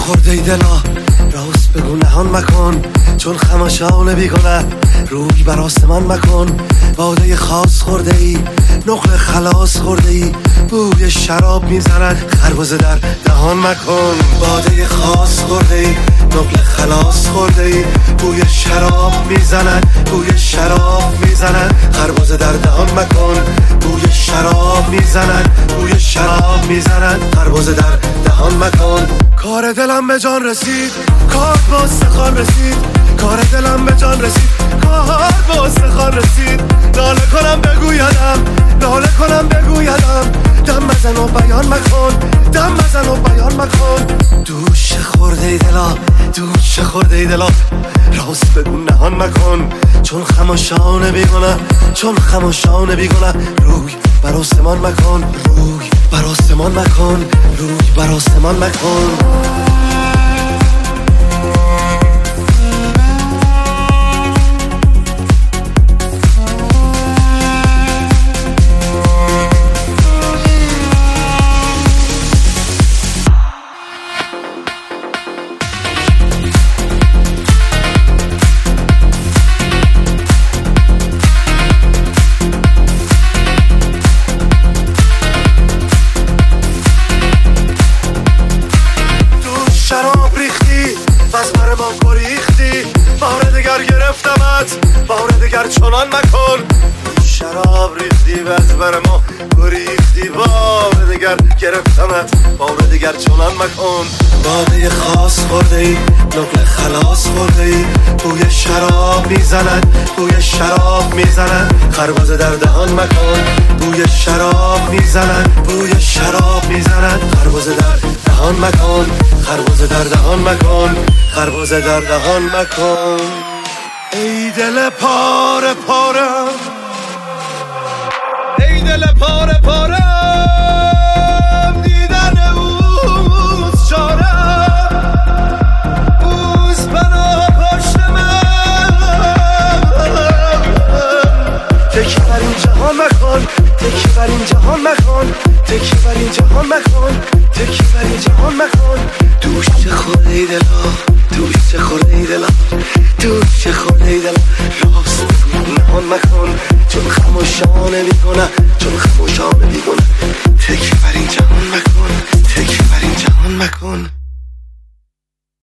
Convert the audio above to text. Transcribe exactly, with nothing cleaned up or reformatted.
خورده ای دلا راست بگو نهان مکن، چون خماشان بیگنه روی بر آسمان مکن. باده خاص خورده ای نقل خلاص خورده ای بوی شراب میزند خربزه در دهان مکن. باده خاص خورده ای نقل خلاص خورده ای بوی شراب میزند بوی شراب میزند خربزه در دهان مکن. بوی شراب میزند بوی شراب میزند خربزه در دهان مکن. کار دلم به جان رسید کار با استخوان رسید کار دلم به جان رسید کار با استخوان رسید. ناله کنم بگویدم ناله کنم بگویدم دم بزن و بیان مکن دم بزن و بیان مکن. دوش خورده ای دلا دوش خورده ای دلا راست بگو نهان مکن، چون خماشان بیگنه چون خماشان بیگنه روی بر آسمان مکن روی بر آسمان مکن روی بر آسمان مکن. بار دگر چنان مکن. شراب ریختی و از بر ما گریختی بار دگر گرفتمت بار دگر چنان مکن. باده خاص خورده ای نقل خلاص خورده ای بوی شراب میزند بوی شراب میزند خربزه در دهان مکن. بوی شراب میزند بوی شراب میزند خربزه در دهان مکن خربزه در دهان مکن خربزه در دهان مکن. ای دل پاره پارم ای دل پاره پارم دیدن اوز چارم اوز بنا پشت من. تکی بر این جهان مکن تکی بر این جهان مکن تکی بر این جهان مکن تکی بر این جهان مکن. دوش خورده ای دلا دوش خورده ای دلا دوش خورده ای دلا راست نهان مکن، چون خماشانه بیگنه چون خماشانه بیگنه تکی بر این